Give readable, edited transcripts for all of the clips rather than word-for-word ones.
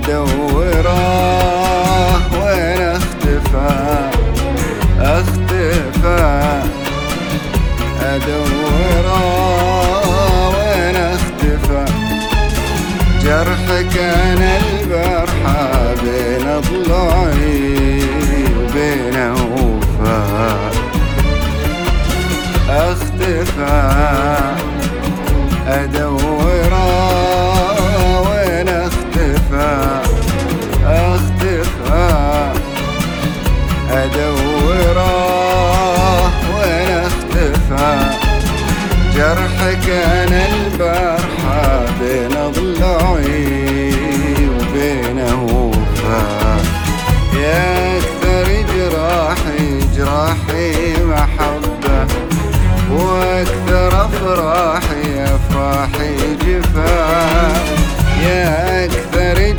أدوره وين اختفى أدوره وين اختفى جرحك أنا البرحة بين ضلوعي وبين وفاء اختفى أدوره وين اختفى أدوره وين اختفى جرحك أنا البرحة بين ضلوعي وبين وفاء يا أكثر جراحي محبة وأكثر أفراحي جفاء يا أكثر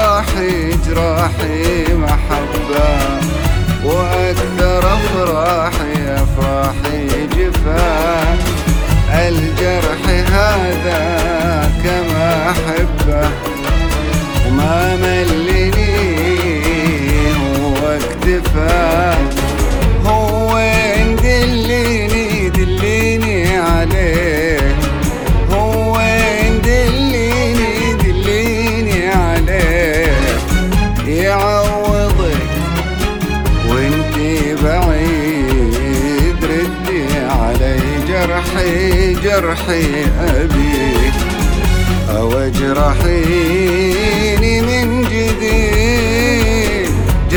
جراحي محبة وأكثر أفراحي جفاء الجرح هذا كما أحبه وما ملني هو اكتفى هو دليني عليه هو دليني عليه يعوضك وانتي بعيد ردي علي جرحي أبيك أو اجرحيني من جديد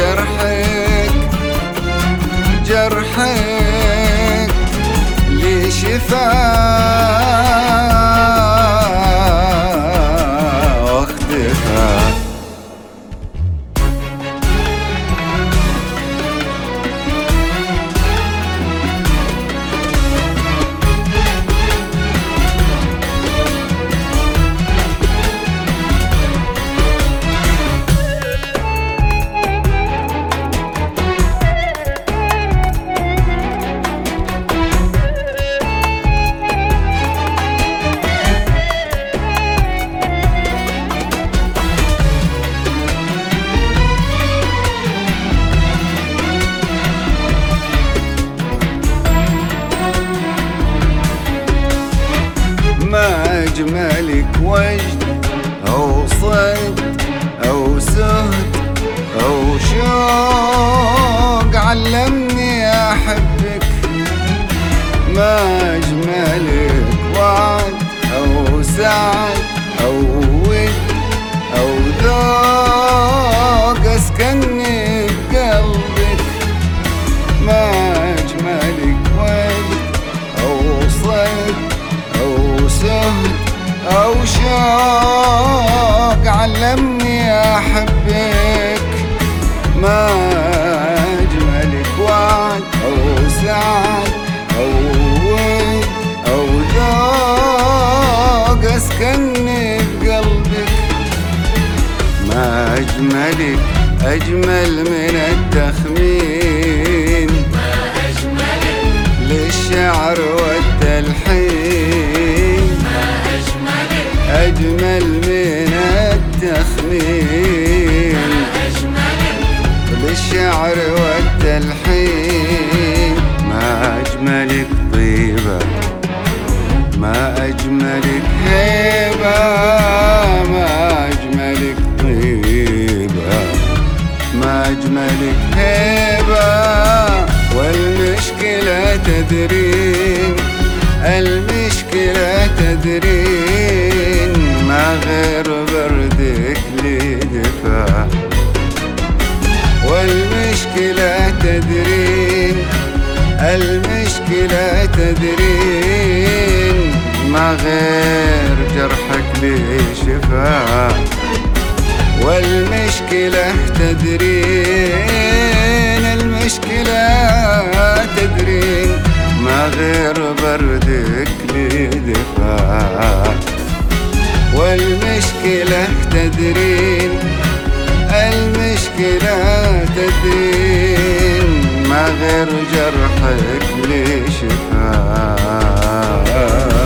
جرحك لي شفاء واختفى ما أجملك وجد أو صد أو سهد أو شوق علمني أحبك ما أجملك وعد أو سعد أو ود أو ذوق أسكنني بقلبك ما أجملك وجد أو صد أو سهد أو شوق علمني أحبك ما أجملك وعد أو سعد أو ود أو ذوق أسكنني بقلبك ما أجملك أجمل من التخمين للشعر والتلحين أجمل من التخمين للشعر والتلحين ما أجملك طيبة ما أجملك هيبة ما أجملك طيبة ما أجملك هيبة والمشكلة تدرين المشكلة تدرين ما غير بردك لي دفاع والمشكلة تدرين المشكلة تدرين ما غير جرحك لي شفاء والمشكلة تدرين المشكلة تدرين ما غير بردك لي دفاع والمشكلة تدرين المشكلة تدرين ما غير جرحك لي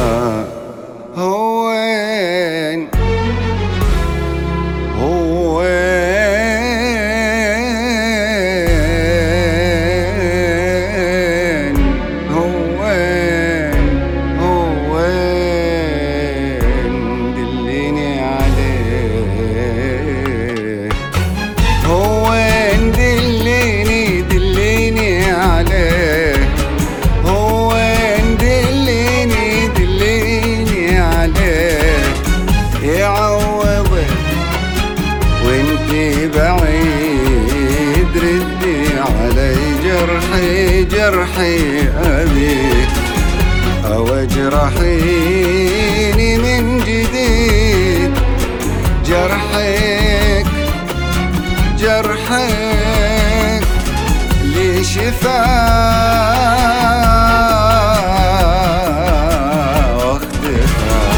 شفاء هو جرحي أبيك أو اجرحيني من جديد. جرحك لي شفاء واختفاء.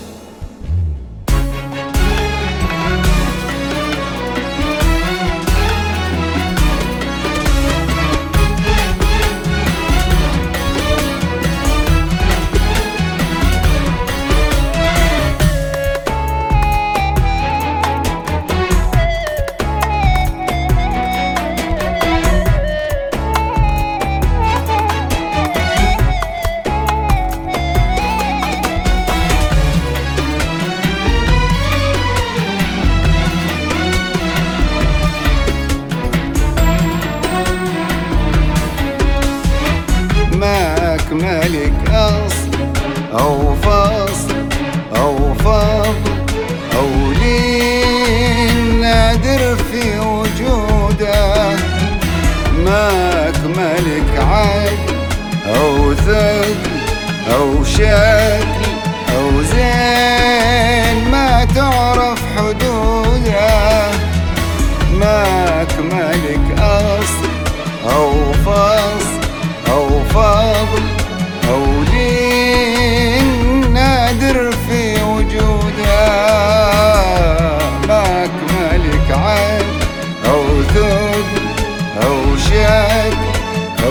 ما أكملك أصل أو فصل أو فضل أو لين نادر في وجوده. ما أكملك عدل أو ثقل أو شكل أو زين ما تعرف حدوده. ما أكملك أصل أو فصل أو فضل أو لين نادر في وجوده. ما أكملك عين أو ثقل أو شكل أو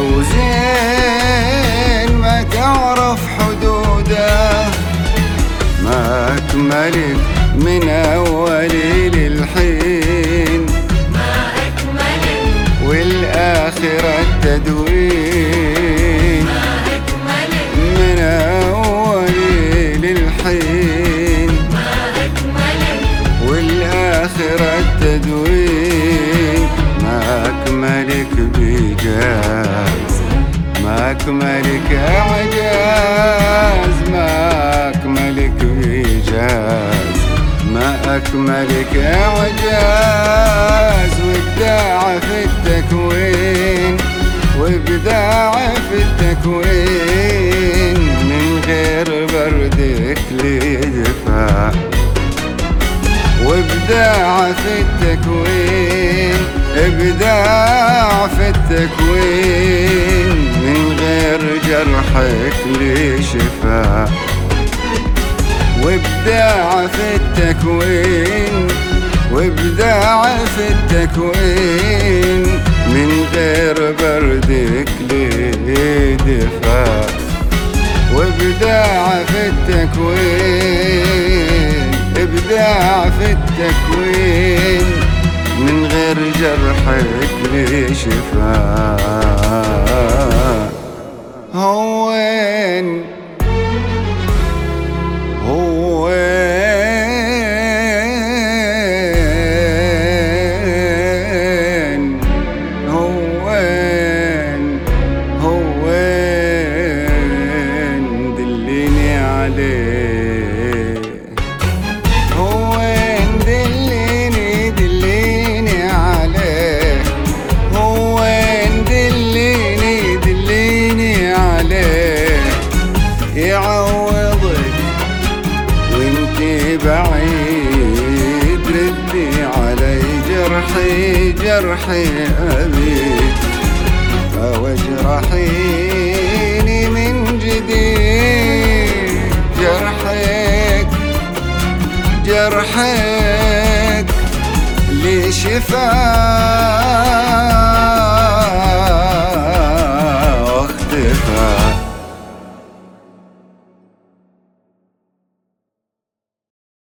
زين ما تعرف حدوده. ما أكملك من أولي للحين والآخرة التدوين. من أولي للحين والآخرة التدوين. ما أكملك بإيجاز ما أكملك إعجاز. ما أكملك بإيجاز ما أكملك إعجاز. وإبداع في التكوين وإبداع في التكوين من غير بردك لي دفاع. وإبداع في التكوين إبداع في التكوين من غير جرحك لي شفاء. وإبداع في التكوين وإبداع في التكوين من غير بردك لي دفاع. وإبداع في التكوين إبداع في التكوين من غير جرحك لي شفاء. هوين دليني عليه. هوين دليني عليه. هوين دليني عليه. يعوضك وانتي بعيد ردي علي جرحي أبيك أو اجرحيني من جديد. جرحك لي شفاء